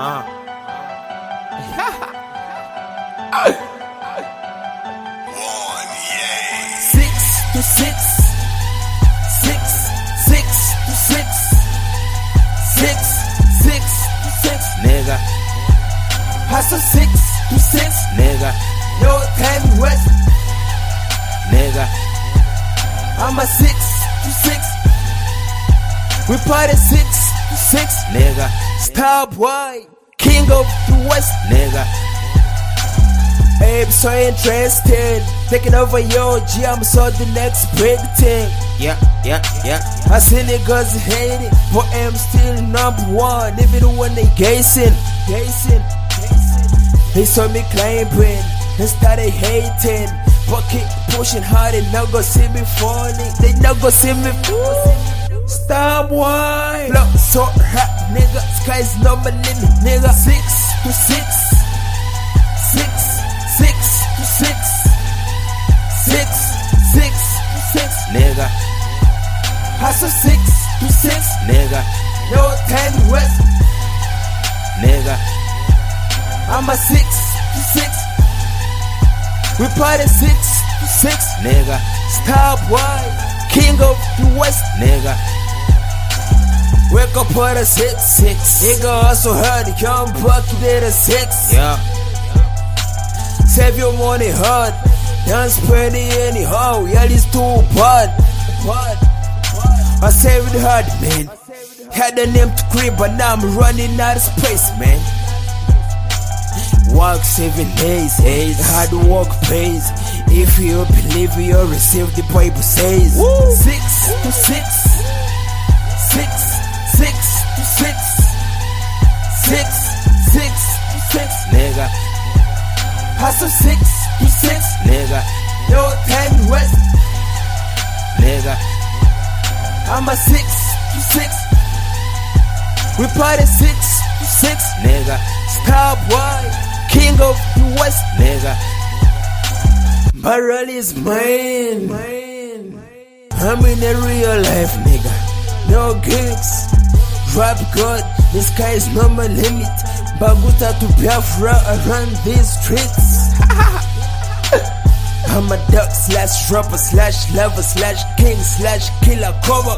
Six to six, 6, nigga. hustle 6 to 6, Nigga, no time west, nigga, I'm a 6 to 6, we party 6 to 6, nigga, star boy, king of the west, nigga, babe, so interested, taking over your G, I'm so the next big thing. yeah. I see niggas hate it, but I'm still #1, even when they gazing. They saw me climbing and started hating, but keep pushing hard and not gonna see me falling. They not gonna see me falling. Star boy, blow so hot, nigga. Sky's not my limit, nigga. 6 to 6, 6 to 6, 6 to 6, Nigga, hustle 6 to 6, nigga, no time west. nigga, I'm a 6 to 6, we party 6 to 6, nigga, star boy, king of the west. nigga, Wake up at a 6, nigga also heard the young bucket at a 6. yeah. Save your money hard, don't spend it anyhow, yeah, it's too bad. I saved it hard, man. Had a name to crib, but now I'm running out of space, man. Work 7 days, hard work pays. If you believe you'll receive, the Bible says. 6 to 6, 6 to 6, 6 to 6, Nigga, hustle 6 to 6, nigga, no time west. nigga, I'm a 6 to 6, we party 6 to 6, nigga, star boy, king of the west. nigga, My role is mine. I'm in a real life, nigga. No gigs. Rap God, the sky is not my limit. Baguta to Biafra around these streets. I'm a duck / rapper / lover / king / killer cover.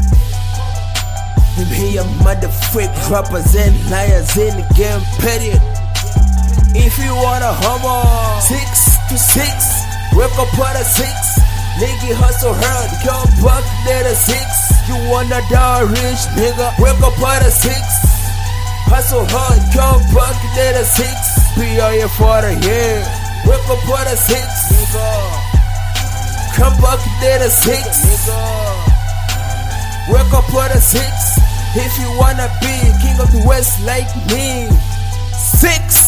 I'm here, motherfucker, rappers and liars in the game, period. If you wanna humble, 6 to 6, wake up at a 6. Nigga hustle hard, come back at a 6. You wanna die rich, nigga, wake up at a 6. Hustle hard, come back at a 6. Be on your father, yeah. Wake up at a 6, nigga. Come back at a 6, nigga. Wake up at a 6. If you wanna be king of the west like me, 6.